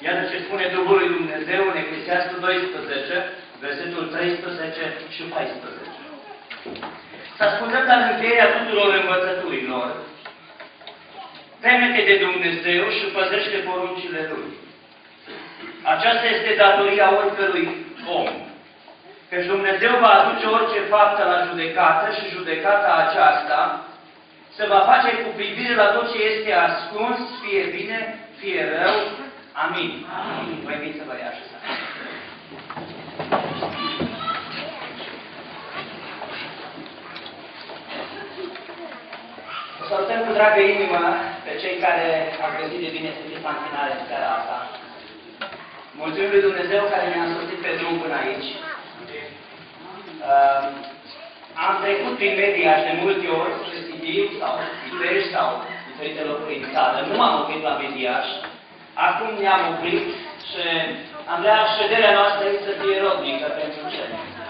Iată ce spune Duhul lui Dumnezeu în Eclesiastul 12, versetul 13 și 14. Să ascultăm la încheierea tuturor învățăturilor. Teme-te de Dumnezeu și păzește poruncile Lui. Aceasta este datoria oricărui om. Căci Dumnezeu va aduce orice faptă la judecată și judecata aceasta se va face cu privire la tot ce este ascuns, fie bine, fie rău. Amin. Amin. Vă invit să vă reașezați. Salutăm cu dragă inimă pe cei care au găsit de bine să fie fantinare în seara asta. Mulțumim lui Dumnezeu care ne-a însoțit pe drum până aici. Am trecut prin Mediaș de multe ori, spre Sibiu sau Pitești sau diferite locuri în țară. Nu m-am oprit la Mediaș. Acum ne-am oprit și am vrea șederea noastră aici să fie rodnică pentru cer.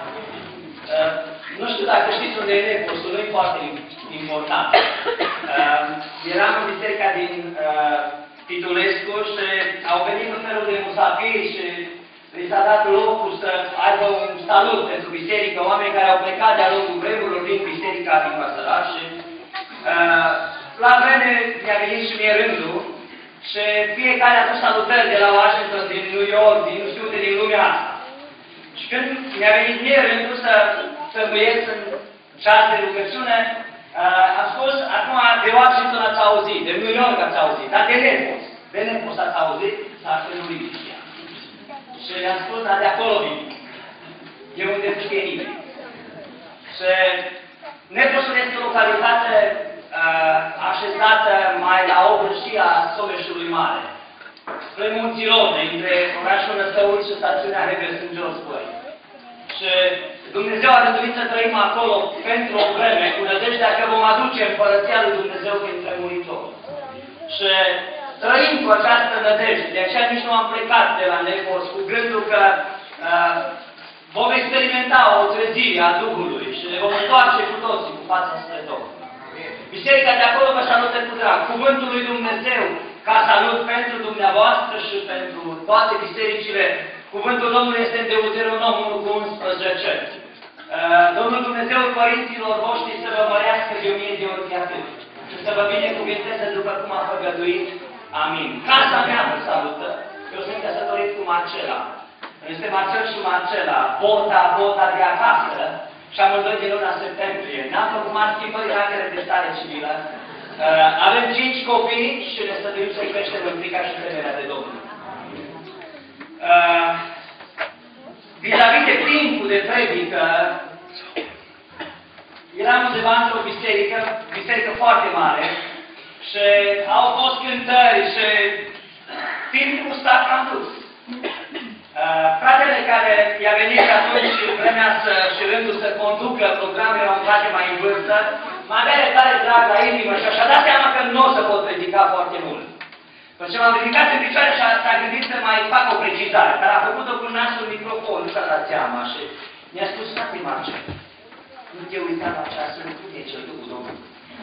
Nu știu dacă știți unde e nepostul, nu e foarte important. Eram în biserica din Titulescu și au venit un felul de musafiri și li s-a dat locul să aibă un salut pentru biserică, oameni care au plecat de-a lungul vremurilor din biserica din Păsăraș și la vreme mi-a venit și mie rândul și fiecare a adus salutări de la Washington, din New York, din nu știu unde din lumea asta. Și când mi-a venit mie rândul să tămâiesc în ceas de rugăciune, am spus, acum de Washington ați auzit, de New York ați auzit, dar de Nepos ați auzit, s-a nu Biblia. Și le-am spus, dar de acolo vin. E unde nu știe nimeni. Și Neposul este o localitate așezată mai la obrășia Someșului Mare, spre Munții Rodne, între orașul Năstăuți și stațiunea Hebers în jos Băi. Și Dumnezeu a rânduit să trăim acolo pentru o vreme, cu nădejdea că vom aduce împărăția lui Dumnezeu printre muritori. Și trăim cu această nădejde, de aceea nici nu am plecat de la Nepos cu gândul că vom experimenta o trezire a Duhului și ne vom întoarce cu toții cu fața spre Domnul. Biserica de acolo vă salută cu drag. Cuvântul lui Dumnezeu ca salut pentru dumneavoastră și pentru toate bisericile. Cuvântul Domnului este în Deuteronom 1:11. Domnul Dumnezeu părinților voștri să vă mărească de 1000 de ori atât și să vă binecuvânteze după cum a făgăduit. Amin. Casa mea vă salută. Eu sunt căsătorit cu Marcela. Este Marcel și Marcela. Bota de acasă. Și amândoi din luna septembrie. N-am făcut mari schimbări în actele de stare civilă. Avem 5 copii și ne stăduim să-i creștem în frica și temerea de Domnul. Vis-a-vis de timpul de predică, eram undeva într-o biserică foarte mare și au fost cântări și timpul s-a cam dus. Fratele care i-a venit atunci vremea și rândul să conducă programul, era un frate mai în vârstă, m-a avea tare drag la inimă și așa dat seama că nu o să pot predica foarte mult. După ce m-am ridicat în picioare și s-a gândit să mai fac o precizare, dar a făcut-o cu nasul microfon, nu și-a dat seama și mi-a spus, frate Marcel, nu te uita la ceasul, nu e cel Duhul Domnului.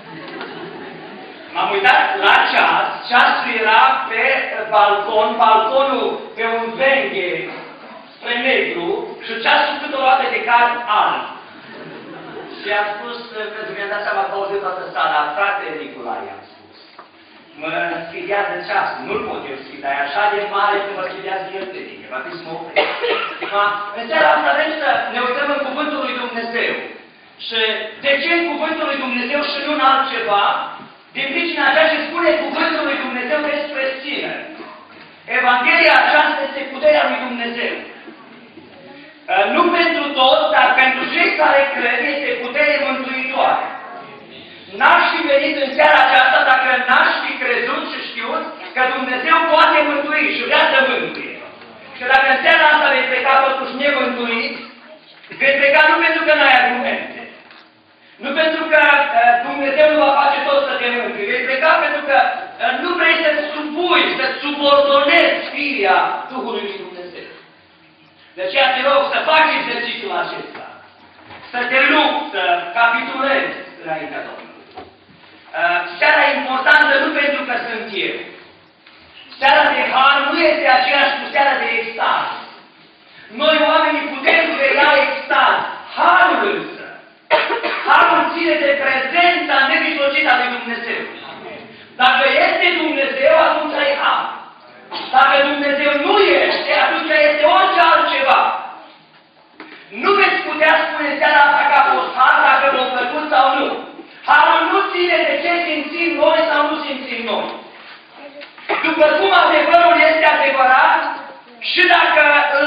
M-am uitat la ceas, ceasul era pe balcon, balconul pe un venghe spre negru și ceasul câteodată de card alb. Și am spus, pentru că mi-am dat seama că auzit toată sala, frate Nicolae, am spus, mă schidează ceasul, nu-l pot eu schida, e așa de mare că mă schidează el predică, va fi să mă opresc. În seara asta vrem să ne uităm în Cuvântul lui Dumnezeu. Și de ce în Cuvântul lui Dumnezeu și nu în altceva? Din pricina aceea ce spune Cuvântul lui Dumnezeu despre sine. Evanghelia aceasta este puterea lui Dumnezeu. Nu pentru toți, dar pentru cei care cred este putere mântuitoare. N-aș fi venit în seara aceasta dacă n-aș fi crezut și știut că Dumnezeu poate mântui și vrea să mântuie. Și dacă în seara asta vei pleca totuși nemântuit, vei pleca nu pentru că n-ai argumente. Nu pentru că Dumnezeu nu va face tot să te mântui. Vei pleca pentru că nu vrei să-ți supui, să-ți subordonezi firea Duhului lui Dumnezeu. De aceea te rog să faci exercițiul acesta. Să te lupți, să capitulezi înaintea Domnului. Seara importantă nu pentru că sunt eu. Seara de har nu este aceeași cu seara de extaz. Noi oamenii putem crea extaz. Harul însă. Harul ține de prezența nemijlocită a lui Dumnezeu. Dacă este Dumnezeu, atunci e har. Dacă Dumnezeu nu este, atunci este orice altceva. Nu veți putea spune seara asta că a fost har dacă v-a plăcut sau nu. Harul nu ține de ce simțim noi sau nu simțim noi. După cum adevărul este adevărat și dacă îl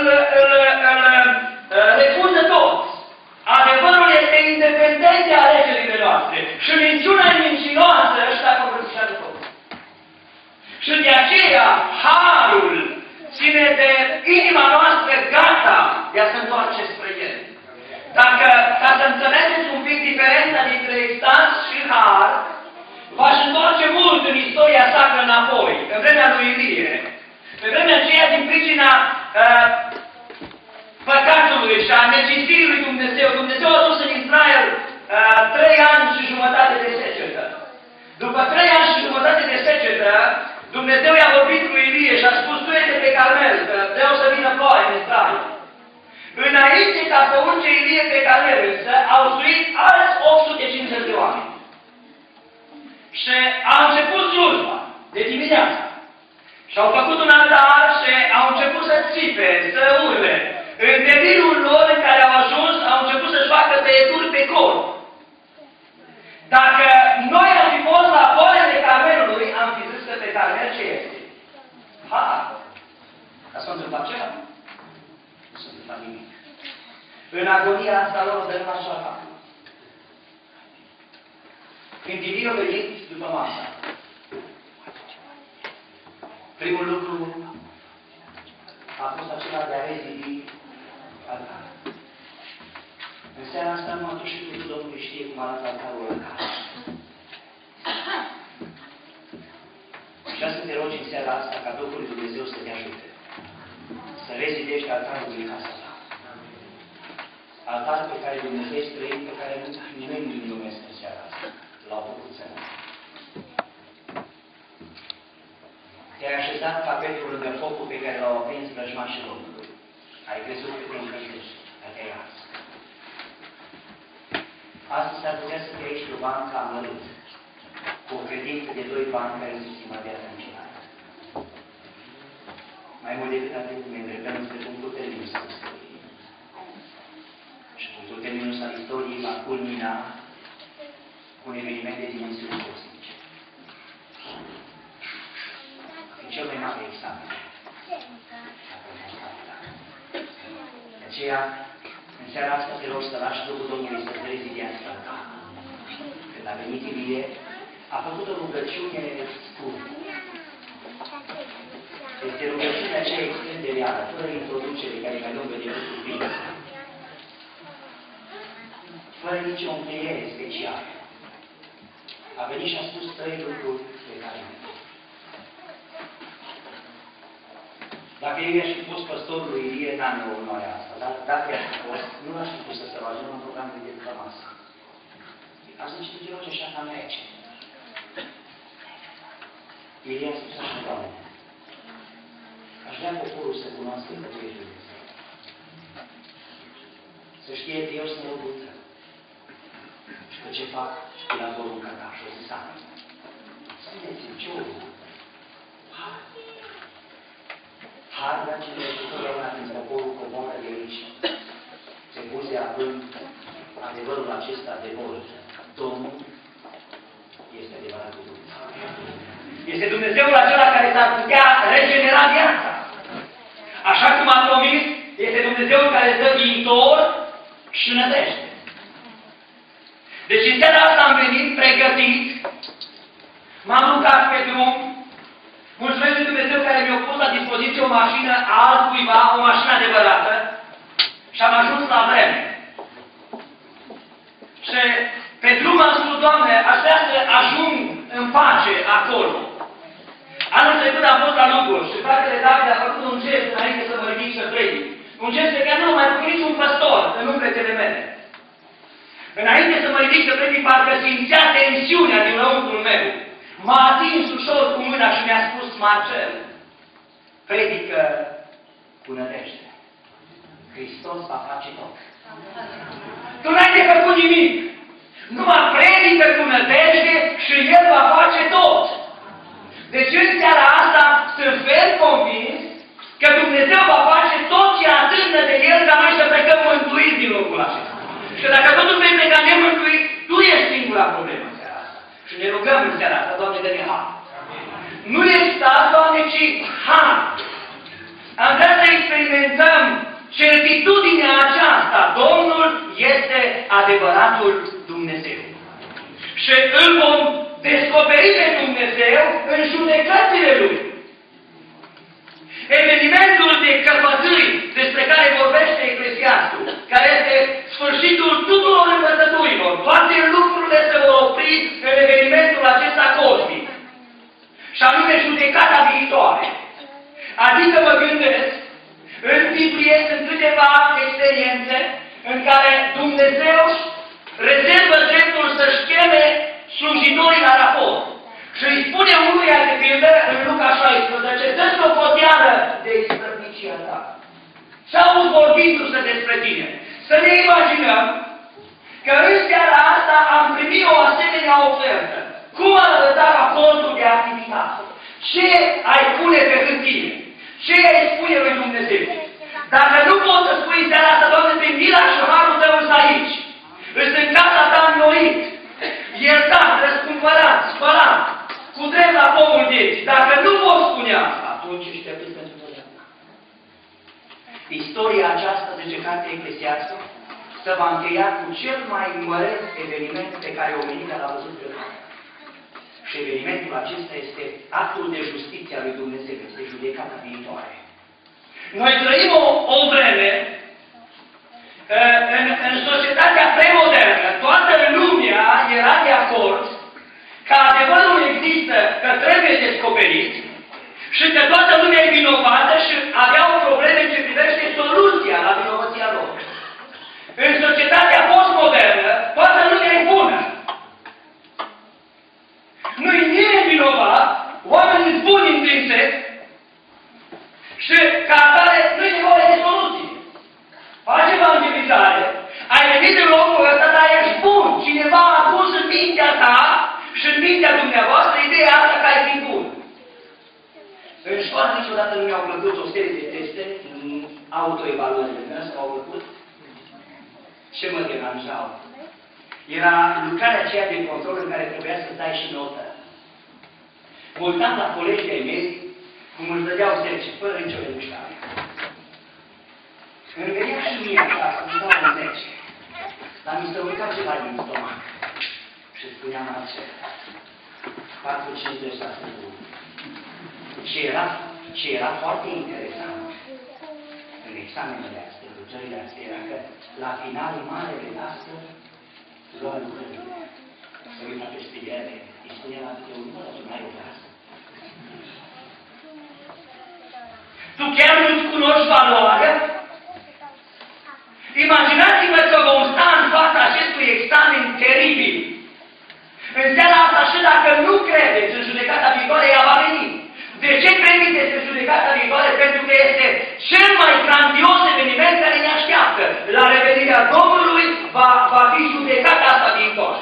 refuză toți. Adevărul este independent de alegerile noastre. Și minciuna e mincinoasă și dacă o vrățișează toți. Și de aceea, harul ține de inima noastră gata de a se întoarce spre el. Dacă, ca să înțelegeți un pic diferența dintre extaz și har, v-aș întoarce mult în istoria sacră înapoi, în vremea lui Ilie. Pe vremea aceea, din pricina păcatului și a necinstirii lui Dumnezeu, Dumnezeu a dus în Israel 3 ani și jumătate de secetă. După 3 ani și jumătate de secetă, Dumnezeu i-a vorbit lui Ilie și a spus: du-te pe Carmel, că vreau să vină ploaie în Israel. Înainte ca să urce Ilie pe Carmel, însă, au suit alți 850 de oameni. Și a început slujba de dimineață. Și au făcut un altar și au început să țipe, să urle. În delirul lor în care au ajuns, au început să-și facă tăieturi pe corp. Dacă noi am fi fost la polele Carmelului, am fi zis că pe Carmel ce este? Har. Ca s-a întâmplat ceva? Nu s-a întâmplat nimic. În agonia asta lor dă numai așa fac. Când Ilie a venit după masa, primul lucru a fost acela de a rezidi altarul. În seara asta nu atunci și Duhul Domnului știe cum arată altarul acasă. Și vreau să te rogi în seara asta ca Duhul lui Dumnezeu să te ajute. Să rezidești altarul din casa ta. Altarul pe care Dumnezeu este trăit, pe care nimeni nu-l numesc în seara asta. L-au făcut seara. Te-ai așezat ca Petru lângă focul pe care l-au aprins vrăjmașii Domnului. Ai crezut că te încălzești, că te-ai ars. Astăzi s-ar putea să te aici pe o bancă amărât, cu o credință de 2 bani care se stima de atunci. Mai mult decât atât, ne îndreptăm spre punctul terminus al istoriei. Și punctul terminus al istoriei va culmina cu un eveniment de dimensiuni cosmice. E cel mai mare examen. De aceea, în seara asta te rog să lași Duhul Domnului să te rezidească în ta. Când a venit Ilie, a făcut o rugăciune scurtă. Este rugăciunea aceea extrem de reală, fără introducere care mai lungă decât cuvinte. Fără nicio încheiere specială. A venit și a spus 3 lucruri pe care le Dacă eu i-aș fi fost păstorul lui Ilie, n-am eu onoarea asta. Dar dacă i-aș fi fost, nu l-aș fi pus să se roage în programul de după masă. Aș zice, tu te rogi așa cam rece. Ilie a spus așa, Doamne, aș vrea poporul să cunoască că Tu ești Dumnezeu. Să știe că eu sunt robul Tău. Și că ce fac, îl ador un căcaș, o zis amin. Spuneți-mi, ce urmă? Har, dragii mei, totdeauna când poporul coboară de aici, se buze având adevărul acesta de vol. Domnul este adevăratul Dumnezeu. Este Dumnezeul acela care s-ar putea regenera viața. Așa cum a promis, este Dumnezeul care îți dă viitor și nădejde. Deci în seara asta am venit pregătit, m-am rugat pe drum. Mulțumesc lui Dumnezeu care mi-a pus la dispoziție o mașină a altcuiva, o mașină adevărată, și am ajuns la vreme. Și pe drum am spus, Doamne, aș vrea să ajung în pace acolo. Anul trecut am fost la Lugoj și fratele David a făcut un gest înainte să mă ridic să predic. Un gest pe care nu l-a mai făcut niciun păstor în umpletele mele. Înainte să mă ridic să predic, parcă simțea tensiunea din lăuntrul meu. M-a atins ușor cu mâna și mi-a spus, Marcel, predică cu nădejde. Hristos va face tot. Tu n-ai de făcut nimic. Numai predică cu nădejde și El va face tot. Deci în seara asta sunt ferm convins că Dumnezeu va face tot ce atârnă de El ca noi să plecăm mântuiți din locul acesta. Și că dacă totul vei pleca nemântuit, tu ești singura problemă în seara asta. Și ne rugăm în seara asta, Doamne, dă-ne har. Nu ești stat, Doamne, ci har. Am vrea să experimentăm certitudinea aceasta. Domnul este adevăratul Dumnezeu. Și îl vom descoperi pe Dumnezeu în judecățile Lui. Evenimentul de căpătâi despre care vorbește Eclesiastul, care este sfârșitul tuturor învățăturilor, toate lucrurile se vor opri în evenimentul acesta cosmic. Și anume judecata viitoare. Adică mă gândesc, în Biblie sunt câteva experiențe în care Dumnezeu rezervă dreptul să-și cheme slujitorii la raport. Și îi spune unuia de pildă în Luca 16, dă-ți o poteală de isprăvnicia ta. Și auzi vorbindu-se despre tine. Să ne imaginăm că în seara asta am primit o asemenea ofertă. Cum ar arăta raportul de activitate? Ce ai pune pe hârtie? Ce ai spune lui Dumnezeu? Dacă nu poți să spui în seara asta, Doamne, pe mila și harul Tău îți aici. Îți în casa Ta înnoit. Iertat, răscumpărat, spălat, cu drept la pomul vieții. Dacă nu poți spune asta, atunci ești pierdut pentru totdeauna. Istoria aceasta, zice cartea Eclesiastul, se va încheia cu cel mai măreț eveniment pe care omenirea l-a văzut vreodată. Și evenimentul acesta este actul de justiție a lui Dumnezeu, este judecata viitoare. Noi trăim o vreme în societatea premodernă, toată lumea era de acord că adevărul există, că trebuie descoperit și că toată lumea e vinovată și aveau probleme ce privește soluția la vinovăția lor. În societatea postmodernă, toată lumea e bună. Nu-i nimeni vinovat, oamenii sunt buni intrinsec și ca atare nu-i nevoie de soluție. Faci evangelizare, ai venit în locul ăsta, dar ești bun. Cineva a pus în mintea ta și în mintea dumneavoastră ideea asta că ai fi bun. În școală niciodată nu mi-au plăcut o serie de teste, autoevaluările mele au plăcut. Ce mă deranjau? Era lucrarea aceea de control în care trebuia să dai și notă. Mă uitam la colegii ai mei, cum își dădeau 10, fără nicio remușcare. Îmi venea și mie așa, să-mi dau un 10. Dar mi se uita ceva din stomac. Și spuneam altceva. 4,56 bun. Ce era foarte interesant în examenele astea, lucrările astea, era că la finalul marele astăzi, lua lucrările. Se uita peste ele, îi spunea la câte unul, să mai o clasă. Tu chiar nu-ți cunoști valoarea? Imaginați-vă că vom sta în fața acestui examen teribil. În seara asta, și dacă nu credeți în judecata viitoare, ea va veni. De ce credeți despre judecata viitoare? Pentru că este cel mai grandios eveniment care ne așteaptă. La revenirea Domnului va fi judecata asta viitoare.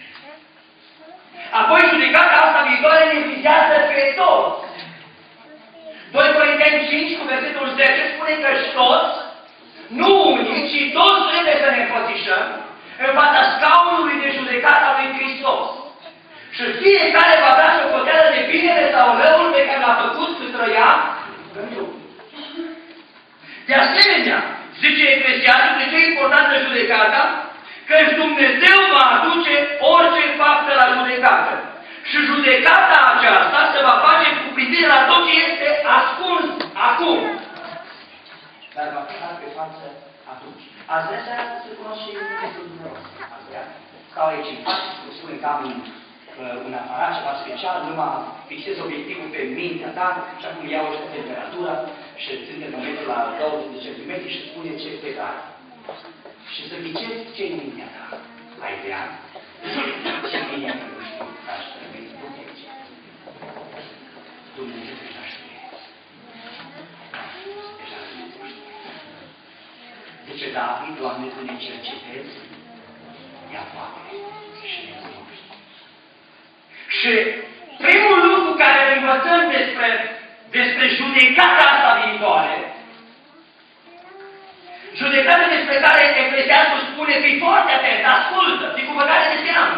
Apoi judecata asta viitoare ne vizează pe toți. 2 Corinteni 5 cu versetul 10 spune că toți, nu unii, ci toți trebuie să ne înfățișăm în fața scaunului de judecată a lui Hristos. Și fiecare va avea socoteală de binele sau răul pe care l-a făcut cât trăia în lume. De asemenea, zice Eclesiastul, de ce e importantă judecata? Că Dumnezeu va aduce orice faptă la judecată. Și judecata aceasta se va face cu privire la tot ce este ascuns acum. Dar va fi dat pe față atunci. Ați vrea seara să se cunosc și lucrul dumneavoastră. Ați vrea? Stau aici în față, spune că am un aparat ceva special, numai fixez obiectivul pe mintea ta și acum iau și temperatura și ține momentul la 20 de centimetri și spune ce te dai. Și să ghicezi ce e în mintea ta. Ai vrea? Ce în mintea ta nu știu, dar și trebuie să protecție. Dumnezeu deja știe. Zice David, Doamne, Tu ne cercetezi, ea poate și ne cunoști. Și primul lucru care îl învățăm despre judecata asta viitoare, judecata despre care Eclesiastul spune, fii foarte atent, ascultă, fii cu băgare de seamă.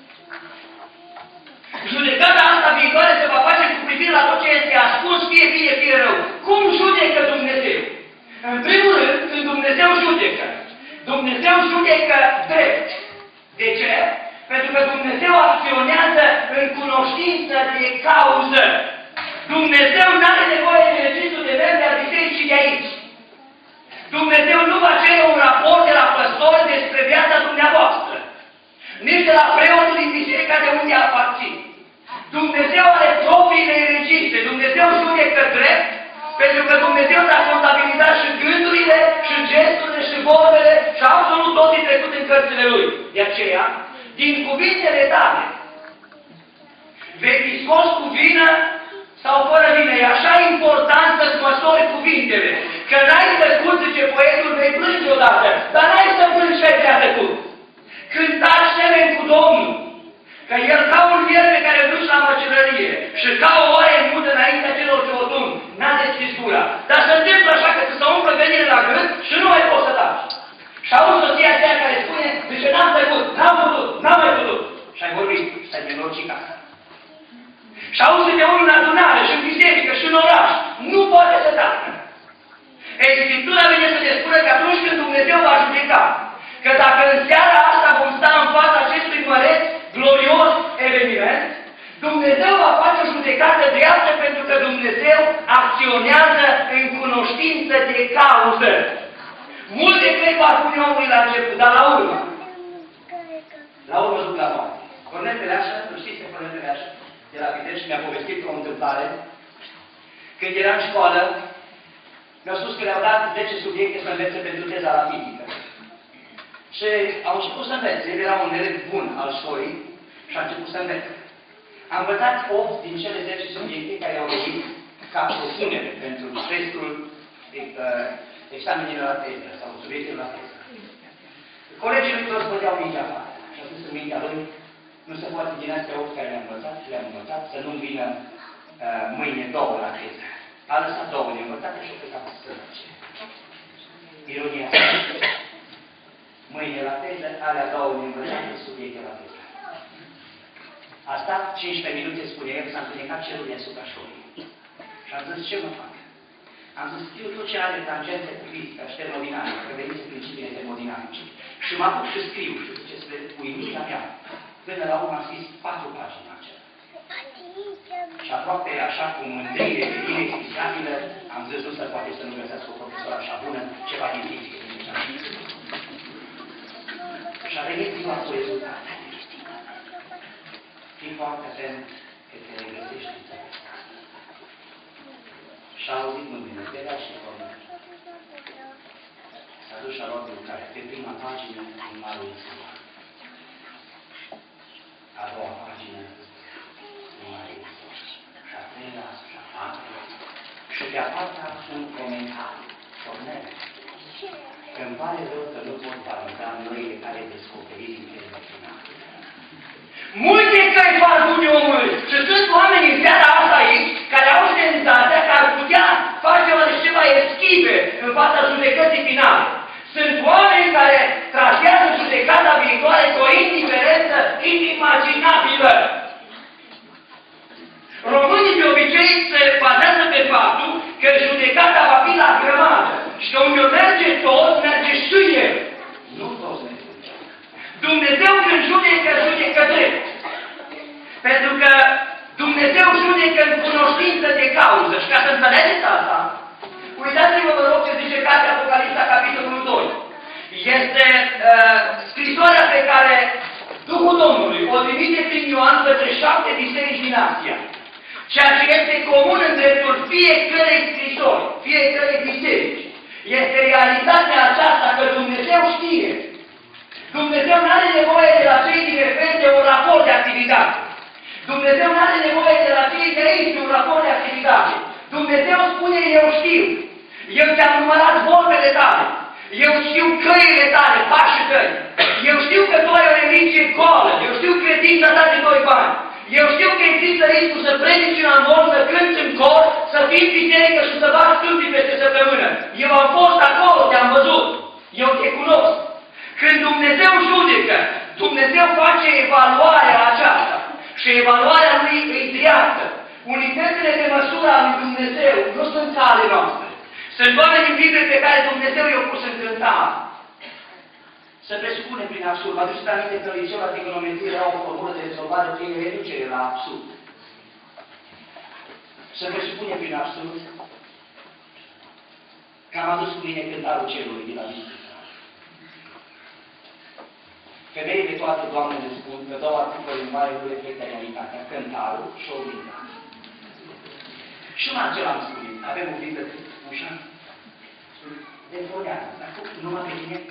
Judecata asta viitoare se va face cu privire la tot ce este ascuns, fie bine, fie rău. Cum judecă Dumnezeu? În primul rând, când Dumnezeu judecă drept. De ce? Pentru că Dumnezeu acționează în cunoștință de cauză. Dumnezeu nu are nevoie de registru de membri al bisericii de aici. Dumnezeu nu va cere un raport de la păstori despre viața dumneavoastră. Nici de la preotul din biserica de unde aparțin. Dumnezeu are propriile registre. Dumnezeu judecă drept, pentru că Dumnezeu a contabilizat și gândurile, și gesturile, și vorbele, și absolut tot din trecut în cărțile Lui. De aceea, din cuvintele tale, vei fi scos cu vină sau fără vină. E așa important să-ți măsori cuvintele. Că n-ai tăcut, zice poetul, vei plânge odată, dar n-ai să plângi și ai tăcut. Când taci, semeni cu Domnul. Că El ca un vierme care îl duci la măcelărie și ca o oaie mută înaintea celor ce o tun, n-a deschis gura. Dar se întâmplă așa că să umplă venire la gând și nu mai poți să taci. Și auzi soția aceea care spune, zice, n-am tăcut, n-am putut, n-am mai putut. Și ai vorbit, și ai nenorocit casa. Și auzi de unul în adunare și în biserică și în oraș, nu poate să tacă. Ei, Scriptura vine să ne spună că atunci când Dumnezeu va judeca, că dacă în seara asta vom sta în fața acestui măreț, glorios eveniment, Dumnezeu va face o judecată dreaptă pentru că Dumnezeu acționează în cunoștință de cauză. Multe cred că ar pune omului la început, dar la urmă duc la moarte. Cornel Peleașă, nu știți pe Cornel Peleașă, de la Pitești, mi-a povestit o întâmplare. Când era în școală, mi-au spus că le-au dat 10 subiecte să învețe pentru teza la fizică. Și au început să învețe. El era un elev bun al școlii și a început să învețe. Am învățat 8 din cele 10 subiecte care au venit ca propunere pentru testul examenilor la teză sau subiectelor la teză. Colegii lui toți pădeau mingea afară. Și a spus în mintea lui, nu se poate din astea 8 care le-am învățat, să nu vină mâine 2 la teză. A lăsat 2 de învățate și a plecat să sărăce. Ironia asta. Mâine la teză, alea 2 de învățate, subiecte la teză. A stat 15 minute, spune el, s-a întunecat cerul deasupra școlii. Și am zis, ce mă fac? Am zis, știu tot ce are tangențe cu fizica și termodinamică, că veniți principiile termodinamice. Și mă apuc și scriu, și zice, spre uimirea mea. Până la urmă am scris 4 pagini la acela. Și aproape așa cu mândrire inexplicabilă, am zis, nu se poate să nu găsească o profesoară așa bună, ceva din fizică. Și a venit ziua cu rezultate. Fii foarte atent că te regăsești în țară. Și-a auzit mâinile, Belea și Cornel. S-a dus și-a luat lucrarea. Pe prima pagină, în marul Isua. A doua pagină, în marul Isua. Și a treia, și a patra. Și pe a patra, un comentariu. Cornel. Îmi pare rău că nu pot valida noile care descoperi din termenul final. Multe căi fac bune omului și sunt oameni în seara asta aici care au senzația că ar putea face ceva eschive în fața judecății finale. Sunt oameni care tratează judecata viitoare cu o indiferență inimaginabilă. Românii de obicei se bazează pe faptul că judecata va fi la grămadă. Și că unde merge tot, merge și el. Nu toți ne duce. Dumnezeu când judecă drept. Pentru că Dumnezeu judecă în cunoștință de cauză. Și ca să înțelegeți asta, uitați-vă, vă rog, ce zice cartea Apocalipsa, capitolul 2. Este scrisoarea pe care Duhul Domnului o trimite prin Ioan către 7 biserici din Asia. Ceea ce este comun în dreptul fiecărei scrisori, fiecărei biserici. Este realitatea aceasta că Dumnezeu știe. Dumnezeu nu are nevoie de la cei din repede un raport de activitate. Dumnezeu nu are nevoie de la cei de aici un raport de activitate. Dumnezeu spune, eu știu. Eu ți-am numărat vorbele tale. Eu știu căile tale, pașii tăi. Eu știu că tu ai o religie goală, eu știu credința ta de 2 bani. Eu știu că există riscul să predici în amor, să cânti în cor, să fii în biserică și să bați stâmpii peste săptămână. Eu am fost acolo, te-am văzut. Eu te cunosc. Când Dumnezeu judecă, Dumnezeu face evaluarea aceasta. Și evaluarea lui îi dreaptă. Unitățile de măsură a lui Dumnezeu nu sunt ale noastre. Sunt oameni în Biblie pe care Dumnezeu i-a pus în cântare. Să presupunem prin absurd. Vă aduceți aminte că liceu la trigonometrie era o formulă de rezolvare prin reducere la absurd. Să presupunem prin absurd că am adus cu mine cântarul cerului din la Biblie. Femeile toate, Doamne, ne spun că 2 articole în mare nu reflectă realitatea, cântarul și oglinda. Și în acela am spus, avem o oglindă ușa? Deformează, dar numai pe tine?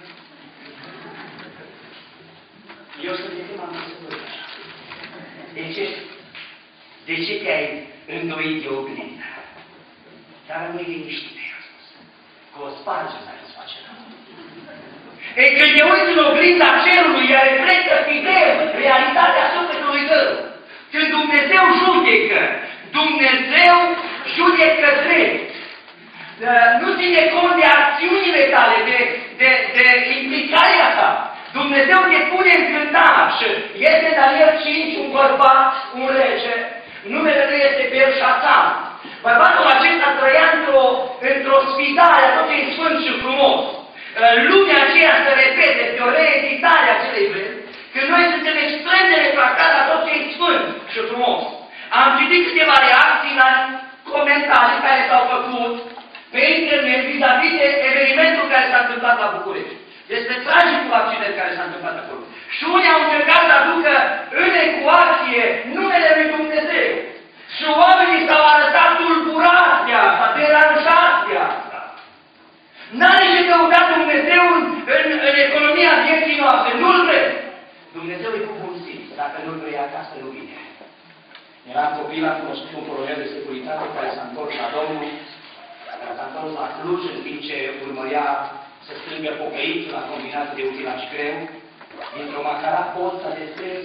Eu sunt de tema măsătorii așa. De ce? De ce te-ai îndoit de oglindă? Dar rămâi liniștit, i-am spus. Că o sparge satisface rău. Ei, când te uiți în oglinda cerului, ea reflectă fidel realitatea sufletului tău. Când Dumnezeu judecă, Dumnezeu judecă drept. Nu ține cont de acțiunile tale, de implicarea ta. Dumnezeu te pune în cântar și este Daniel 5 un bărbat, un rege, numele lui este Belșațar. Bărbatul acesta trăia într-o sfidare a tot ce e sfânt și frumos. Lumea aceea se repete, este o reeditare a acelei vremi, când noi suntem extrem de refractați la tot ce e sfânt și frumos. Am citit câteva reacții la comentarii care s-au făcut pe internet vis-a-vis de evenimentul care s-a întâmplat la București. Este tragicul accident care s-a întâmplat acolo. Și unii au încercat să aducă în ecuație numele lui Dumnezeu. Și oamenii s-au arătat tulburația asta, deranjația asta. N-are ce căuta Dumnezeu în economia vieții noastre. Nu-l vrem. Dumnezeu e cu bun simț. Dacă nu-l vrei acasă, nu vine. Eram copil, am cunoscut un colonel de securitate care s-a întors la Domnul, care s-a întors la Cluj în timp ce urmărea să strângă pocăiți la combinatul de utilaj greu. Dintr-o macara pot s-a destrâns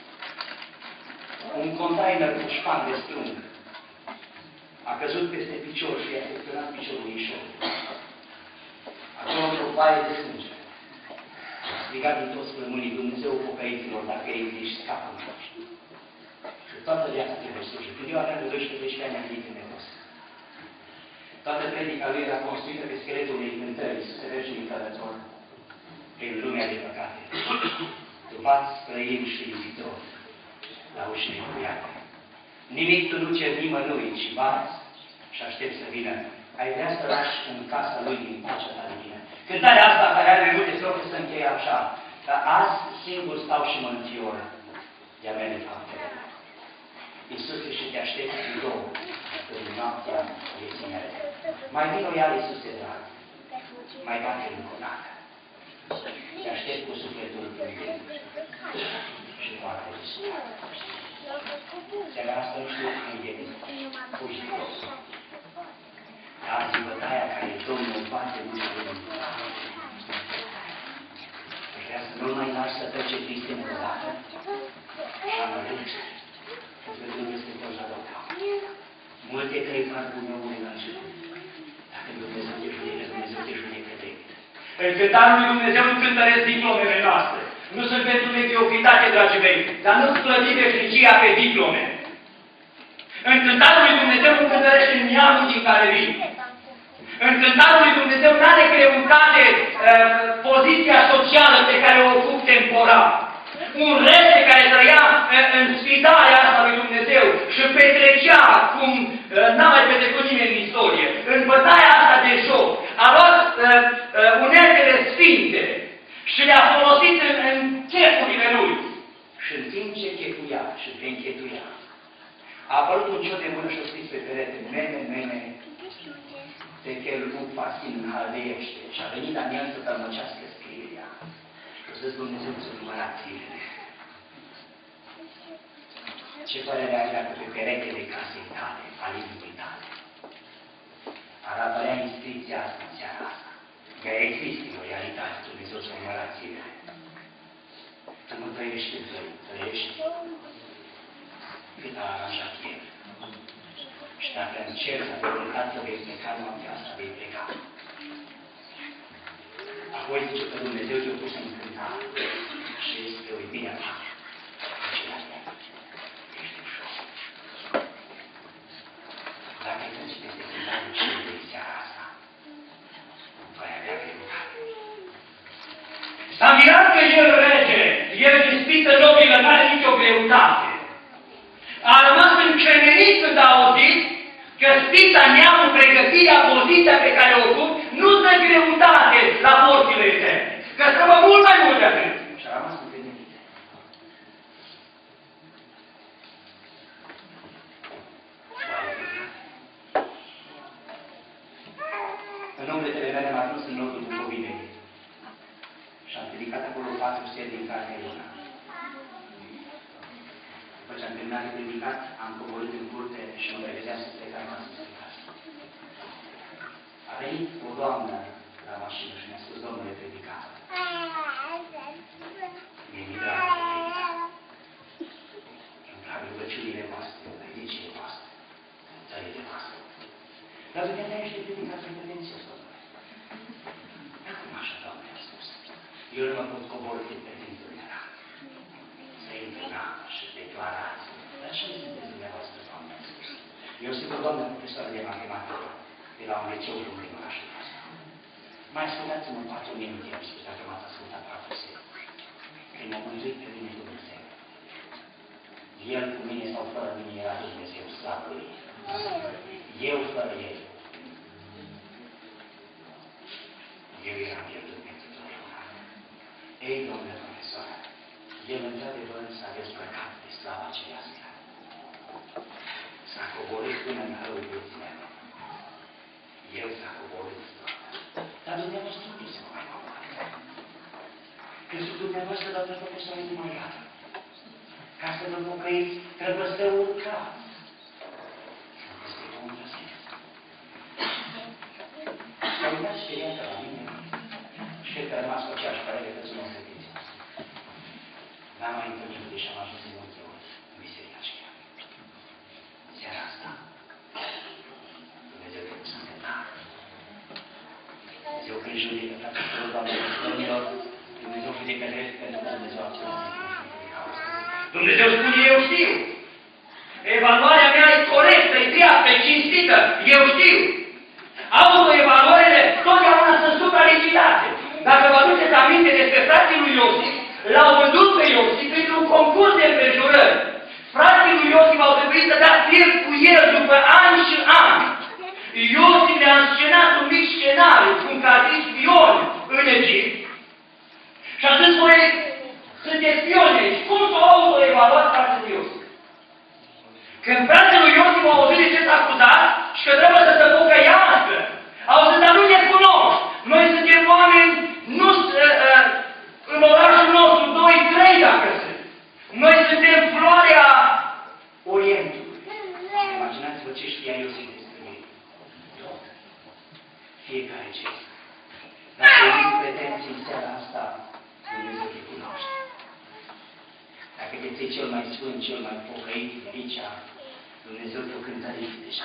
un container cu șpan de strung. A căzut peste picior și i-a secționat piciorul ușor. Acolo într-o baie de sânge. A strigat din toți plămânii Dumnezeu pocăiților, dacă ei zici, scapă-mă. Și toată viața trebuie slujit. Când eu aveam de 12 ani, am venit în negos. Toată predica lui era construită pe scheletul unei cântări, să se merge în călător prin lumea de păcate. Tupați, străini și iubitori la ușile cuiate. Nimic tu nu cer nimănui, ci bați și aștept să vină. Ai vrea să lași în casa lui din pacea ta divină. Cântarea asta, care are mai multe strofe, se încheie așa. Dar azi singur stau și mă înfior de-a mele faptele. Iisuse, și te aștept în două, în noaptea vieții mele. Mai vin o iar, Iisuse drag, mai bate încă o dată. Te aștept cu sufletul plângând și foarte disperat. Seara asta nu știu unde fugi de jos. Dar azi în bătaia care Domnul bate lucrurile. Vrea să nu mai lași să trece triste încă o dată. Și am râs. Că Dumnezeu este conjurător tău. Multe trei fac bune omului la început. Dacă Dumnezeu te judecă, Dumnezeu te judecă drept. În cântarul lui Dumnezeu nu cântăresc diplomele noastre. Nu sunt pentru mediocritate, dragii mei, dar nu-ți plăti veșnicia pe diplome. În cântarul lui Dumnezeu nu cântărește neamul din care vii. În cântarul lui Dumnezeu nu are greutate poziția socială pe care o ocup temporar. Un rege care trăia în sfidarea asta lui Dumnezeu și petrecea cum n-a mai petrecut nimeni în istorie. În bătaia asta de joc a luat uneltele sfinte și le-a folosit în chefurile lui. Și în timp ce chefuia și te închetuia, a apărut un ciot de mână și-a scris pe perete, mene, de chelul fascin în haldeiește. Și a venit Daniel să tălmăcească scrierea. Și a zis Dumnezeu să numărat zilele. Ce părere ai dacă pe peretele casei tale, a livului tale, ar apărea inscripția asta în seara asta. Ea există o realitate, Dumnezeu s-a numărat zilele. Tu nu trăiești în zăi, trăiești cât a aranjat El. Și dacă încerci să te plecat, să vei pleca noaptea asta, vei pleca. Apoi zice că Dumnezeu te-a pus în cântare și este o iubirea ta. Ești ușor. Dacă ai să-ți peste cântare ce de seara asta, vei avea greutate. S-a mirat că El rege, El dispită nobilă, n-are nicio greutate. A rămas încremenit când a auzit că spița neamul, pregătirea, poziția pe care o duc, nu dă greutate la porțile eterne. Că trebuie mult mai mult de atât. Și a rămas încremenit. În numele Tele am ajuns în locul Bucovinei. Și am ridicat acolo 4 seri din cartea Iona. După ce am terminat de predicat, am coborât în curte și mă pregăteam să plec acasă spre casă. A venit o doamnă la mașină și mi-a spus, domnule predicat, mi-e dragă de predicat. Îmi plac rugăciunile voastre, predicile voastre, țările voastre. Dar dumneavoastră ești predicat mai pretențios, domnule. Dar cum așa, doamne, a spus? Eu nu mă pot coborâ cât pretențiunea era. Să intri în apă și declarați. Dar ce sunteți dumneavoastră, doamne, a spus? Eu sunt o doamnă profesoară de matematică de la un liceu din orașul ăsta. Mai ascultați-mă 4 minute, am spus, dacă m-ați ascultat 4 seri. Când m-a mântuit pe mine Dumnezeu. El cu mine sau fără mine era Dumnezeu, slavă Lui. Eu fără El. Eu eram pierdut pentru totdeauna. Ei, domnule profesoară, El într-adevăr s-a despărcat de slava cerească. S-a coborât până în hărul vieții mele. El s-a coborât. Dar dumneavoastră nu se mai coboară. Că sub dumneavoastră, doamne profesor, nu mai iară. Ca să vă pocăiți, trebuie să urcați. Este cum răsesc. S-a uitat și iată la mine și cred că a rămas cu aceeași părere că să nu o credeți. N-am mai întâlnit, deși am ajuns în multe ori în biserica aceea. Seara asta, Dumnezeu te-a pus în cântare. Dumnezeu când judecă, fraților, doamnelor, domnilor, Dumnezeu judecă drept pentru că Dumnezeu acționează în cauză. Dumnezeu spune, eu știu. Evaluarea mea e corectă, e dreaptă, e cinstită, eu știu. Autoevaluările totdeauna sunt supralicitate. Dacă vă aduceți aminte despre frații lui Iosif, l-au vândut pe Iosif printr-un concurs de împrejurări. Frații lui Iosif au trebuit să dea pierd cu el după ani și ani. Iosif le-a înscenat un mic scenariu, cum că a zis spioni în Egipt. Și a zis, voi sunteți spioni aici. Cum s-o autoevaluat frații lui Iosif? Când frații lui Iosif au auzit de ce s-a acuzat și că trebuie să se pocăiască, au zis, dar nu ne cunoști. Noi suntem oameni, nu în orașul nostru, 2-3 dacă sunt. Noi suntem floarea Orientului. Imaginați-vă ce știa Iosif despre ei. Tot. Fiecare gest. Dacă ai pretenții în seara asta, Dumnezeu te cunoaște. Dacă te ții cel mai sfânt, cel mai pocăit aici, Dumnezeu te-o cântărit deja.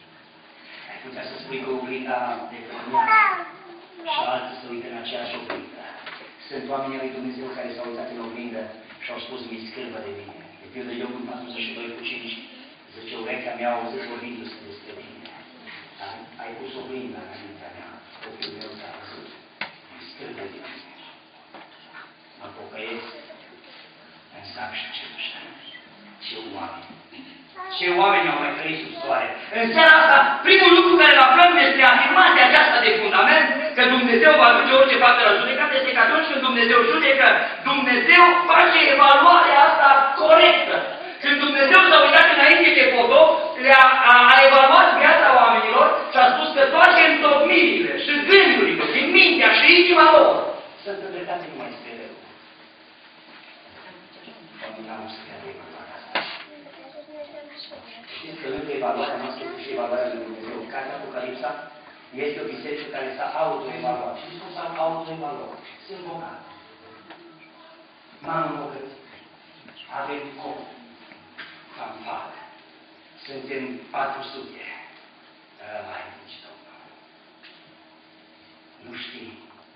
Ai putea să spui că oglinda de cărnea și alții să uită în aceeași oglindă. Sunt oamenii lui Dumnezeu care s-au uitat în oglindă și au spus, mi-i scârbă de mine. De pildă Iov 42:5, zice, urechea mea a auzit vorbindu-se despre tine. Dar ai pus oglinda în mintea mea, ochiul meu s-a văzut, mi-i scârbă de mine. Mă pocăiesc în sac și cenușă. Ce oameni! Ce oameni au mai trăit sub soare! În seara asta, primul lucru care îl aflăm despre afirmația aceasta de fundament, că Dumnezeu va duce orice faptă la judecată, este că atunci când Dumnezeu judecă, Dumnezeu face evaluarea asta corectă. Când Dumnezeu s-a uitat înainte de potop, a evaluat viața oamenilor și a spus că toate întocmirile și gândurile din mintea și inima lor sunt îndreptate numai spre rău. Oamenii n-am să fie evaluarea asta. Știți că lângă evaluarea noastră și evaluarea lui Dumnezeu, Cartea Apocalipsa Este o biserică care s-a autoevaluat. Și cum s-a autoevaluat? Sunt bogat. M-am îmbogățit. Avem cop. Fanfară. Suntem 400. Vai, zici, Domnul. Nu știi.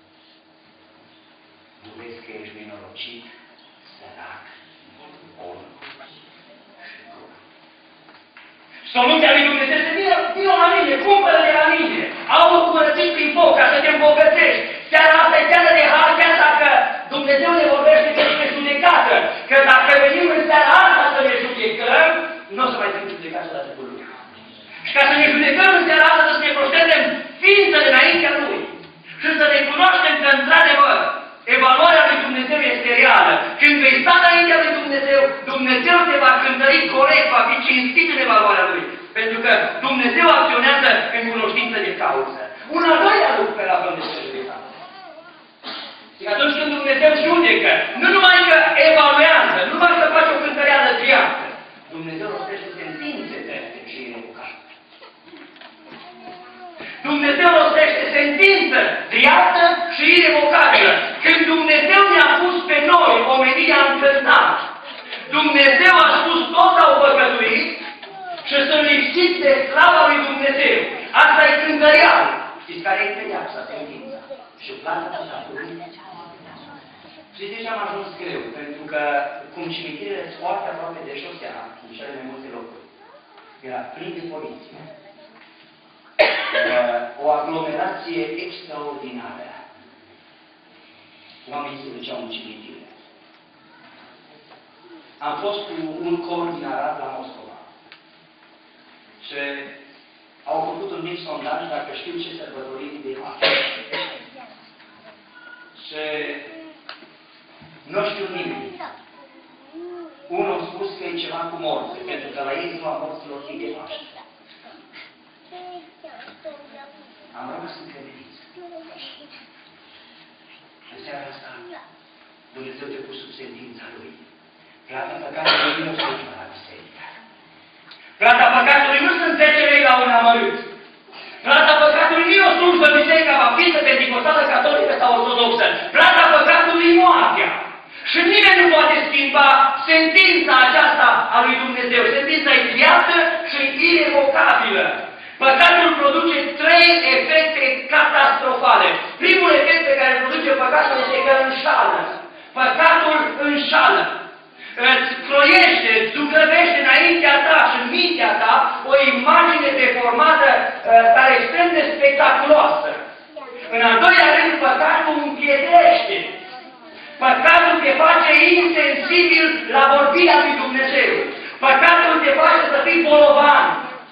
Nu vezi că ești nenorocit, sărac, bun și bun. Soluția lui Dumnezeu să vină la mine, cumpără de la mine. Au curățit prin foc ca să te îmbogățești. Seara asta e seara de har, chiar dacă Dumnezeu ne vorbește despre judecată. Că dacă venim în seara asta să ne judecăm, nu o să mai fim judecați odată cu lumea. Și ca să ne judecăm în seara asta, să ne proștendem ființele înaintea Lui. Și să recunoaștem că, într-adevăr, evaluarea lui Dumnezeu este reală. Când vei sta înaintea lui Dumnezeu, Dumnezeu te va cântări corect, va fi cinstit în evaluarea Lui. Pentru că Dumnezeu acționează în cunoștință de cauză. Un al doilea lucru pe la vrem despre judecată. Și atunci când Dumnezeu judecă, nu numai că evaluează, nu numai că face o cântăreală dreaptă, Dumnezeu rostește sentințe drepte și irevocabile. Dumnezeu rostește sentință dreaptă și irevocabilă. Când Dumnezeu ne-a pus pe noi omenia în căznat, Dumnezeu a spus toți au păcătuit și sunt lipsiți de slava lui Dumnezeu. Asta e cântăreală. Știți care e pedeapsa, sentința? Și plata păcatului. Și de ce am ajuns greu? Pentru că, cum cimitirele sunt foarte aproape de șosea, în cele mai multe locuri, era plin de poliție. O aglomerație extraordinară. Oamenii se duceau în cimitire. Am fost cu un cor din Arad la Moscova. Și au făcut un mic sondaj dacă știu ce sărbătorim de fapt. Și nu știu nimeni. Unul a spus că e ceva cu morți, pentru că la ei ziua morților e de Paște. Am rămas încrediniți. În seara asta, Dumnezeu te-a pus sub sentința Lui. Plata păcatului nu se duce la biserică. Plata păcatului nu sunt 10 lei la un amărât. Plata păcatului nu e o slujbă biserica baptistă, penticostală, catolică sau ortodoxă. Plata păcatului e moartea. Și nimeni nu poate schimba sentința aceasta a lui Dumnezeu. Sentința e dreaptă și irevocabilă. Păcatul produce 3 efecte catastrofale. Primul efect pe care îl produce păcatul este că înșală. Păcatul înșală. Îți croiește, îți zugrăvește înaintea ta și în mintea ta o imagine deformată, dar extrem de spectaculoasă. În al doilea rând, păcatul împietrește. Păcatul te face insensibil la vorbirea lui Dumnezeu. Păcatul te face să fii bolovan.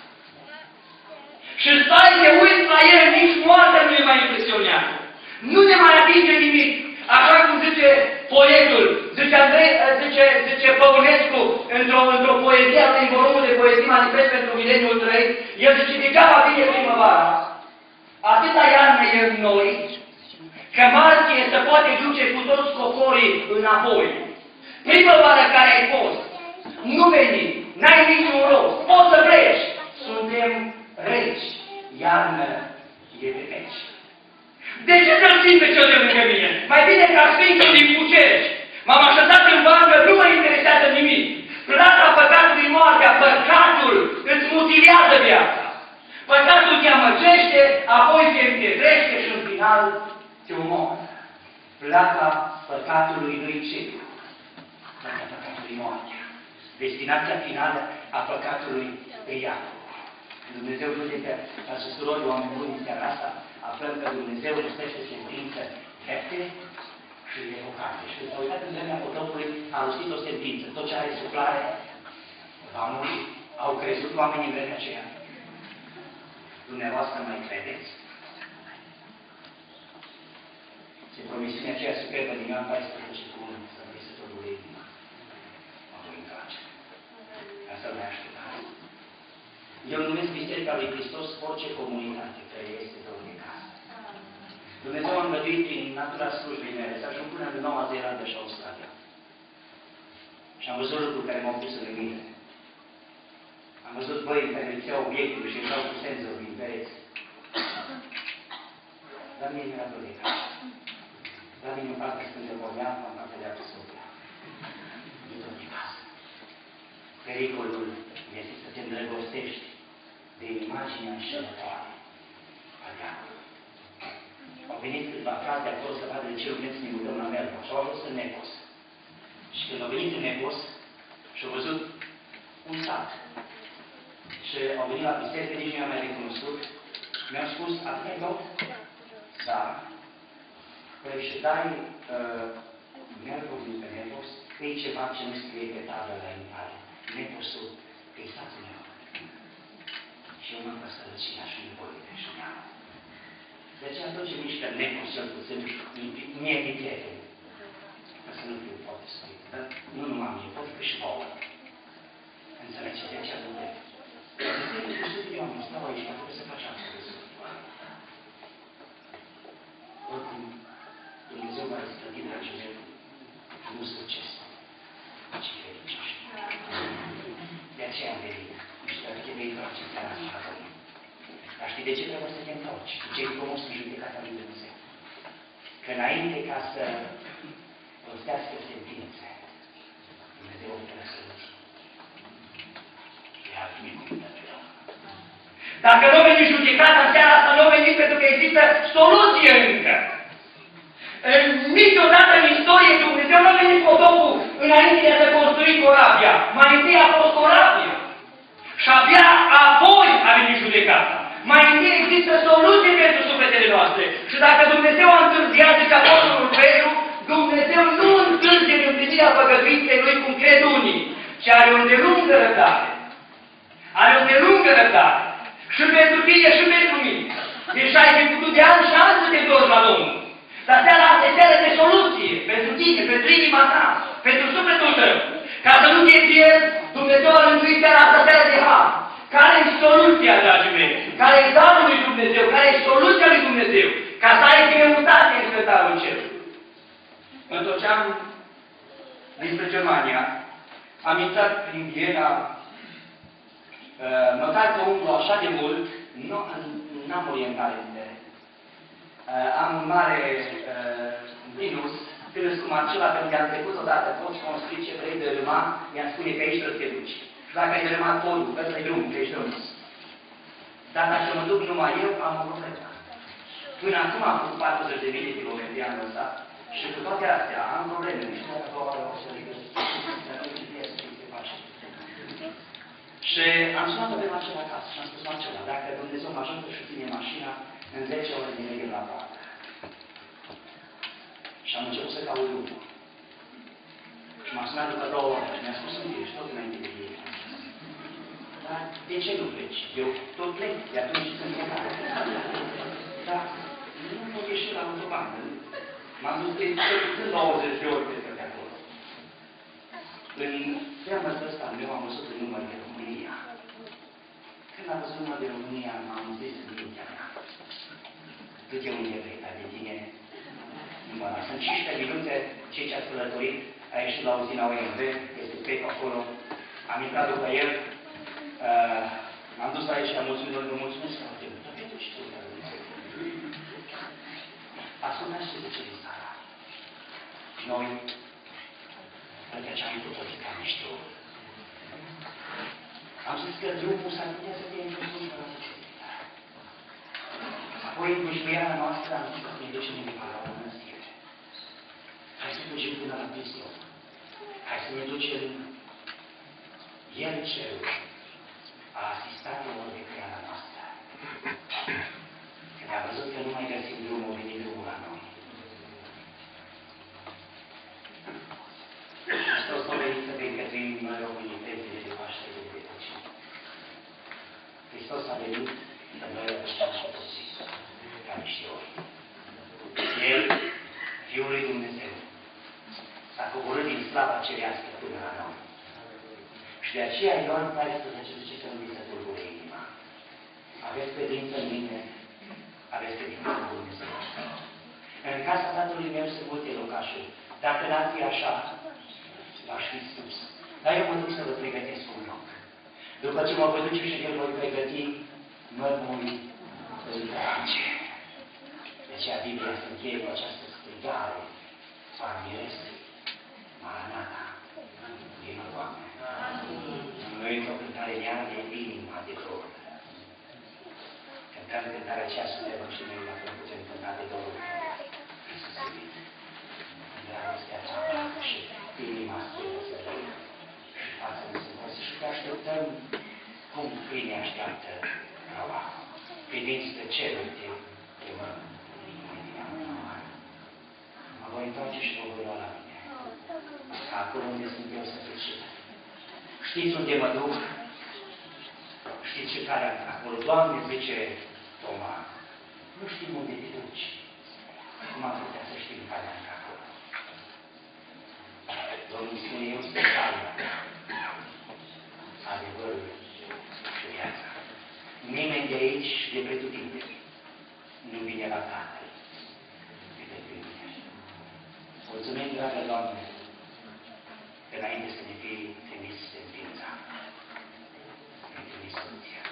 Și stai, te uiți la el, nici moartea nu e mai impresionează. Nu te mai atinge nimic. Așa cum zice poetul, zice Păunescu într-o poezie în volumul de poezii Manifest pentru Mileniul 3, el zice, degeaba vine primăvara, atâta iarnă e în noi, că martie se poate duce cu toți cocorii înapoi. Primăvara care ai fost, nu veni, n-ai niciun rost, poți să pleci. Suntem reci, iarnă e de veci. De ce să-l țin pe cel de lângă mine? Mai bine ca Sfințul din Bucești. M-am așezat în bancă, nu mă interesează nimic. Plata păcatului moartea, păcatul îți mutilează viața. Păcatul te amăgește, apoi te împietrește și în final te omoară. Plata păcatului nu-i ce? Plata păcatului moartea. Destinația finală a păcatului e iadul. Dumnezeu judecă la susurori, oameni buni în seara asta, aflăm că Dumnezeu rostește sentință drepte și irevocabile. Și când s-a uitat în vremea potopului, a rostit o sentință. Tot ce are suflare va muri. Au crezut oamenii în vremea aceea. Dumneavoastră mai credeți? Se promisiunea aceea superbă din Ioan 14 cu 1, să vrei să tot durei inima. Mă voi întoarce. Ca să mai așteptați. Eu numesc Biserica lui Hristos orice comunitate care este domn de casă. Dumnezeu a îngăduit prin natura slujbei mele să ajung până în Noua Zeelandă și Australia. Și am văzut lucruri care m-au pus în mine. Am văzut băi care îți iau obiectul și își dau cu senzorul din pereți. La mine mi-era dor de casă. La mine în partea stângă vorbeam, în partea dreaptă soția. Mi-e dor de casă. Pericolul este să te îndrăgostești de imaginea înșelătoare a diavolului. Au venit câțiva frați de acolo să vadă de ce urmeți să ne mutăm la Melbourne și au ajuns în Nepos. Și când au venit în Nepos și-au văzut un sat și au venit la biserică, nici nu i-am mai recunoscut, mi-au spus, atât ai tot? Da. Păi și dai Melbourne pe Nepos, că e ceva ce nu scrie pe tablă la intrare. Neposul, că e satul meu. Și eu m-am păstrat și ea și nevoie de și neam. De aceea tot ce mișcă Nepos, cel puțin, mie mi prieten. Ca să nu fiu poate scris. Dar nu numai mie, poate că și vouă. Înțelegeți? De aceea nu vreau. De ce eu am stau aici, că trebuie să faci asta de sfârșit. Oricum, Dumnezeu va răsplăti de Josef, nu succes, ci fericiți. De aceea am venit. Nu știu dacă te vei întoarce seara asta la Domnul. Dar știi de ce trebuie să te întorci? Ce-i frumos în judecata lui Dumnezeu? Că înainte ca să rostească sentințe, Dumnezeu oferă soluții. Iar binecuvântătura. Dacă nu veni judecata în seara asta, nu veni pentru că există soluție încă. Niciodată în istorie Dumnezeu nu a venit potopul înainte de a se construi corabia. Mai întâi a fost corabia. Și abia apoi a venit judecata. Mai întâi există soluție pentru sufletele noastre. Și dacă Dumnezeu a întârziat, zice Apostolul Petru, Dumnezeu nu întârzie în împlinirea făgăduinței Lui cum cred unii, ci are o îndelungă răbdare. Are o îndelungă răbdare. Și pentru tine și pentru mine. De 60 de ani și ani să te întorci la Domnul. Dar seara asta e seara de soluție pentru tine, pentru inima ta, pentru sufletul tău. Ca să nu te pierzi, Dumnezeu a rânduit seara asta seara de har. Care e soluția, dragii mei? Care e darul lui Dumnezeu? Care e soluția lui Dumnezeu? Ca să ai greutate în cântarul cerului. Întorceam dinspre Germania, am intrat prin Viena, măcar că umblu așa de mult, n-am orientare în teren. Am un mare minus, tânăs cum acela, pentru că am trecut odată, poți construi ce vrei de râma, mi-a spune că aici trebuie să te duci. Și dacă ai râmat podul, că ăsta-i drumul, că ești drumul. Dar dacă mă duc numai eu, am o problemă. Până acum am făcut 40.000 de kilometri anul ăsta și cu toate astea am probleme. Nu știu dacă a doua oară o să le găsesc. Și am sunat-o pe Marcela acasă și am spus, Marcela, dacă Dumnezeu mă ajută și ține mașina, în 10 ore din neghem la poartă. Și am început să caut drumul. Și m-a sunat după 2 ore și mi-a spus, nu ești tot înainte de ei. Dar de ce nu pleci? Eu tot plec, de atunci sunt plecat. Dar nu pot ieși la autobană. M-am dus de cel puțin 20 de ori peste pe acolo. În teamă ăsta meu am văzut un număr de România. Când am văzut număr de România, m-am zis în mintea mea. Tu te unde vrei, dar de tine nu mă las. În 15 minute, cei ce ați călătorit, a ieșit la uzina OMV, este pe acolo, am intrat după el, am dus aici, am mulțumit, vă mulțumesc foarte mult. Dar pentru ce tu te ascultați ce zice din țara. Noi, plăteam cu toții ca niște ori. Am zis că drumul s-ar putea să fie într-un la securitate. Apoi, în dușmirea noastră, am zis că ne ducem undeva la o mănăstire. Hai să fugim până la Hristos. Hai să ne ducem. El cerul a asistat la ori de crearea noastră. Când a văzut că nu mai găsim drumul, veni drumul la noi. Hristos a venit să pregătim românii prezile de Paște de Vetăcii. Hristos a venit să noi rășteam și toți, ca niște ori. El, Fiul lui Dumnezeu, s-a coborât din slava cerească până la noi. Și de aceea Ioan 14 zice să nu vi se tulbure inima. Aveți credință în mine, aveți credință în Dumnezeu. În casa tatălui meu sunt multe locașuri. Dacă n-ar fi așa, v-aș fi spus. Dar eu mă duc să vă pregătesc un loc. După ce mă voi duce și eu voi pregăti, noi vom îi trage. aceea Biblia se încheie cu această strigare a miresei. Maranata, vină, Doamne! Noi într-o cântare ne arde inima de dor. Cântăm cântarea aceea supremă și noi la când putem cânta de dorul Iisus iubit. Dragostea cea și inima stâlă să vină și fața ne se întoarce și că așteptăm cum câine așteaptă raua, privind spre cerul de mână. Mă voi întoarce și vă voi lua la mine. Acolo unde sunt eu să fericit. Știți unde mă duc? Știți ce care am acolo? Doamne, zice Toma, nu știm unde te duci. Cum am putea să știm care am acolo? Domnul spune, eu sunt calea, adevărul și viața. Nimeni de aici, de pretutindeni, nu vine la Tatăl. Mulțumim, dragă Doamne, că înainte să ne fie trimis sentința, ne-ai trimis soluția.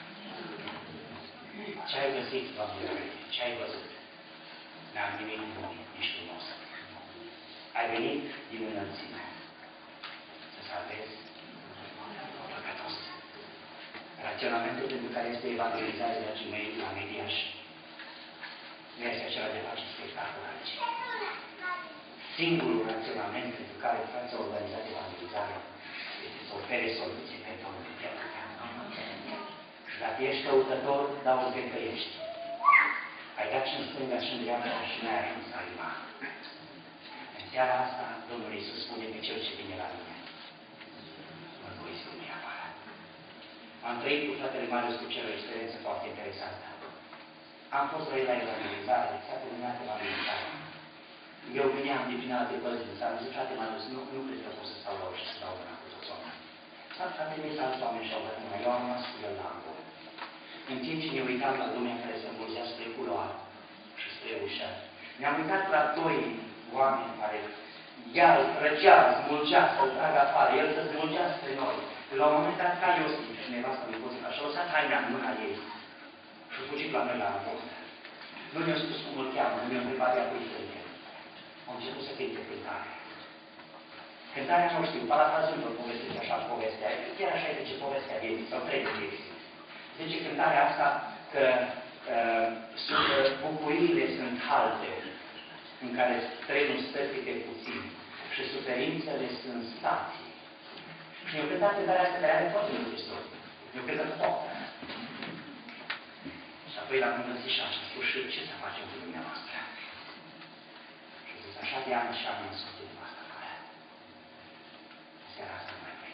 Ce ai găsit, Doamne, ce ai văzut? N-am nimic bun, nici frumos. Ai venit din înălțime să salvezi păcătos. Raționamentul pentru care este evangelizarea, dragii mei, la Mediaș, nu este acela de face spectacol aici. Singurul raționament pentru care fața organizat evangelizarea este să ofere soluții pentru omul de atâtea. Și dacă ești căutător, dau-l pe că ești. Ai dat și în stânga și în dreapta și n-ai ajuns la Iman. În seara asta, Domnul Iisus spune pe cel ce vine la mine. Mă voi spune afară. Am trăit cu fratele Marius cu o experiență foarte interesantă. Am fost la evangelizare, s-a terminat evangelizarea. Eu veneam din alte părți de țară, zic, frate Marius, nu cred că pot să stau la ușă, să stau mâna cu toți oameni. S-a trimis alți oameni și au dat mâna, eu am rămas cu el la angol. În timp ce ne uitam la lumea care se învârgea spre culoar și spre ușă, ne-am uitat la doi oameni care ea îl trăgea, smulgea, să-l tragă afară, el să smulgea spre noi. La un moment dat, ca Iosif și nevastă lui Iosif, așa lăsat haina în mâna ei și-a fugit la noi la angol. Nu ne-a spus cum îl cheamă, nu ne-a întrebat de acui frâne. Am început să cânte cântare. Cântarea nu știu, parafrazând-o povestesc așa povestea, chiar așa e zice povestea vieții, sau trei vieții. Zice cântarea asta că bucuriile sunt halte în care trenul stă câte puțin și suferințele sunt stații. Și eu cântat cântarea asta care are foarte multe istorie. Eu cred că toată. Și apoi l-am îngăsit și am spus și ce să facem cu dumneavoastră? Așa de ani și ani am scos din asta afară. Seara asta mai vrei.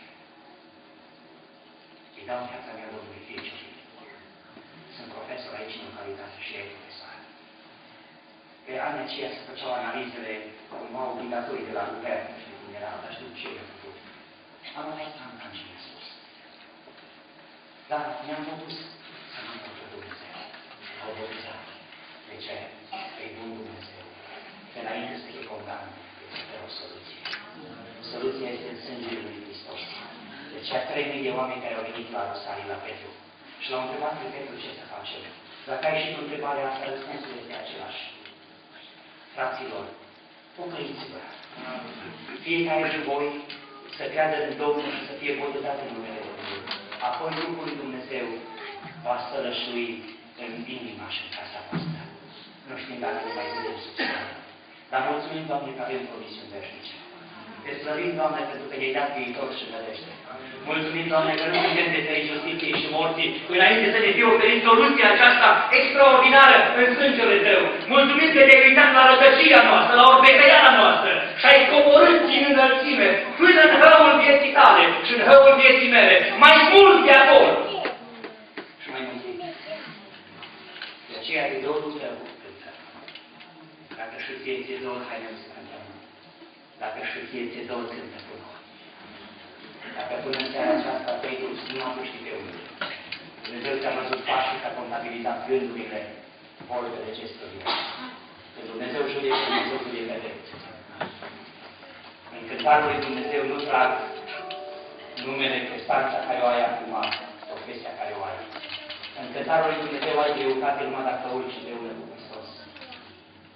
Îi dau viața mea Domnului fie ce fie. Sunt profesor aici în localitate și ei profesor. Pe anii aceia se făceau analizele cumva obligatorii de la guvern, nu știu cum era, dar știu ce i-a făcut. Am fost cam ce mi-a spus. Dar mi-am propus să nu pot pe Dumnezeu. Și l-au botezat. De ce? Că-i bun Dumnezeu. Că înainte să fie condamn, este o soluție. Soluția este în sângele lui Hristos. Deci cea 3.000 de oameni care au venit la Rusalii, la Petru, și l-au întrebat pe Petru ce să facem. Dacă ai și tu întrebarea asta, răspunsul este același. Fraților, pocăiți-vă. Fiecare din voi să creadă în Domnul și să fie botezat în numele Domnului. Apoi Duhul lui Dumnezeu va sălășui în inima și în casa voastră. Nu știm dacă ne mai vedem sub soare. Dar mulțumim, Doamne, că avem promisiuni veșnice. Te slăvim, Doamne, pentru că ne-ai dat viitor și nădejde. Mulțumim, Doamne, că nu suntem de ferii justiției și morții, înainte să ne fie oferit soluția aceasta extraordinară în sângele Tău. Mulțumim că te-ai uitat la rătăcirea noastră, la orbecăiala noastră și ai coborât din înălțime până în hăul vieții Tale și în hăul vieții mele. Mai mult de acolo. Și mai mult. De aceea de dorul Tău cântă. Dacă și ție ți-e dor, haideți să cântăm. Dacă și ție ți-e dor, cântă cu noi. Dacă până în seara aceasta te-ai dus, nu am ști pe unde. Dumnezeu ți-a văzut pașii, ți-a contabilizat gândurile, vorbele, gesturile. Când Dumnezeu judecă, Dumnezeu judecă drept. În cântarul lui Dumnezeu nu trag numele, prestanța care o ai acum, profesia care o ai. În cântarul lui Dumnezeu ai greutate numai dacă urci împreună cu Hristos.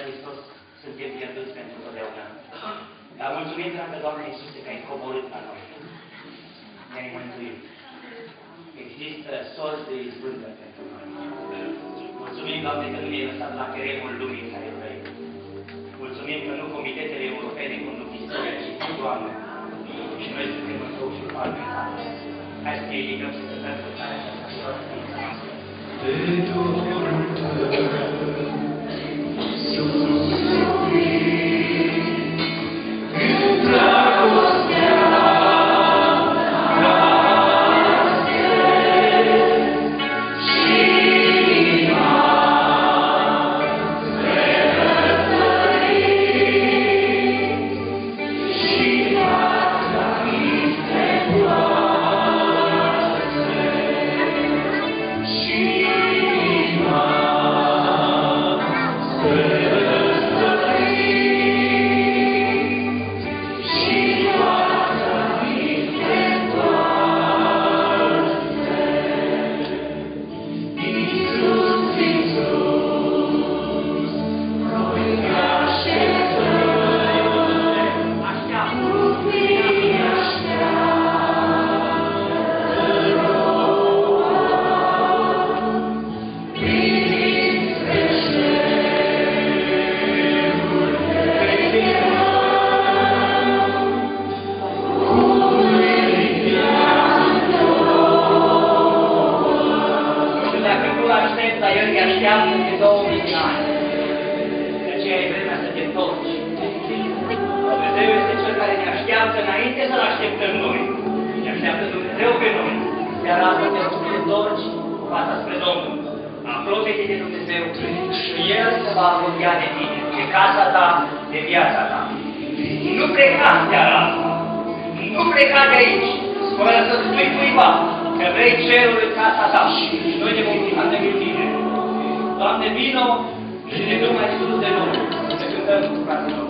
Hristos suntem pierduți pentru totdeauna. Dar mulțumim, dragă Doamne Iisuse, că ai coborât la noi. Ne-ai mântuit. Există sorți de izbândă pentru noi. Mulțumim, Doamne, că nu ne-ai lăsat la cheremul lumii în care trăim. Mulțumim că nu comitetele europene conduc istoria, ci Tu, Doamne. Și noi suntem în Tău și Doamne. Hai să ne ridicăm și să dăm cântarea aceasta și toată ființa noastră. Pe dorul Tău, în dragostea Doamne, vino și ne dă mai sus de noi, să cântăm cu frații